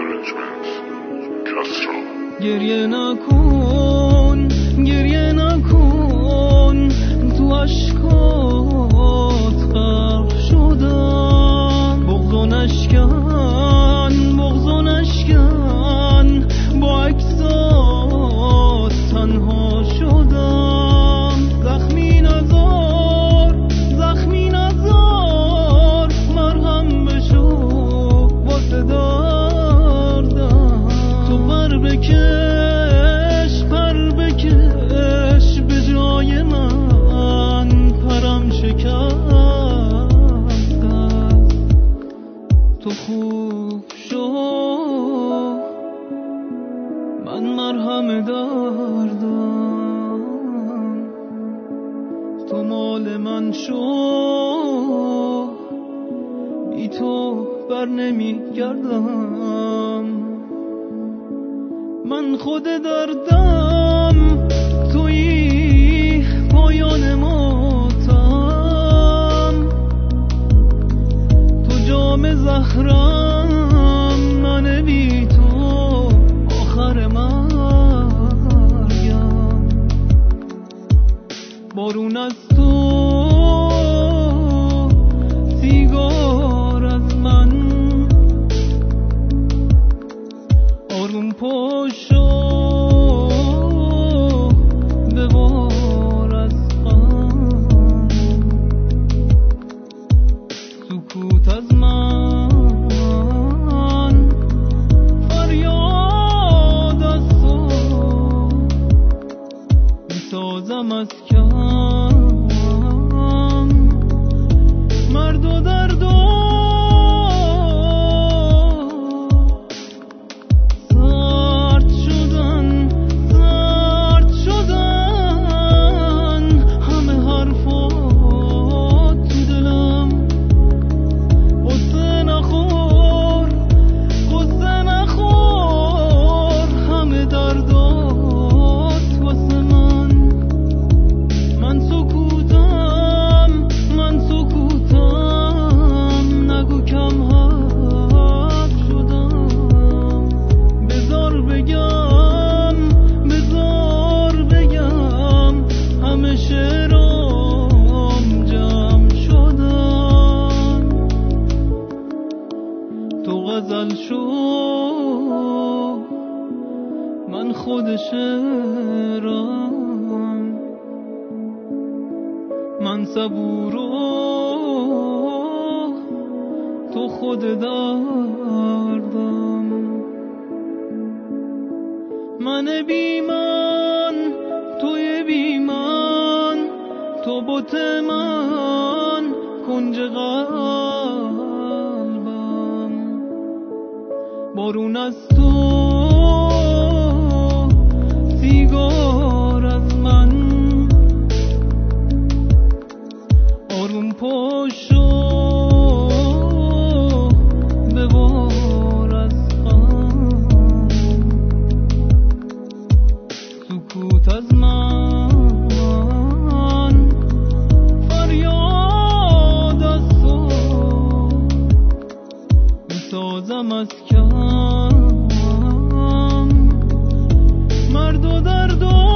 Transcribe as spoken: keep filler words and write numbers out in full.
گریه نکن گریه نکن تو اشکات غرق شدم بغض و نشکن بغض و نشکن با عکسات تنها شدم زخمی نزار زخمی نزار مرهم بشو واسه دردم تو پر بکش پر بکش به جای من پرم شکستم تو خوب شو من مرهم دردم تو مال من شو بی تو بر نمی گردم من خود دردم توی پایان موتم تو جام زهرم من بی تو آخر مرگم بارون از تو سیگار از من آروم پاشو ببار از غم سکوت از من فریاد از تو میسازم از کم مرد و درد و غزل شو من خود شعرم من صبور و تو خود دردم من بی من توی بی من تو بت من کنج قلبم بارون از تو سیگار از من آروم پاشو ببار از غم سکوت از من فریاد از تو میسازم از کم مرد و درد و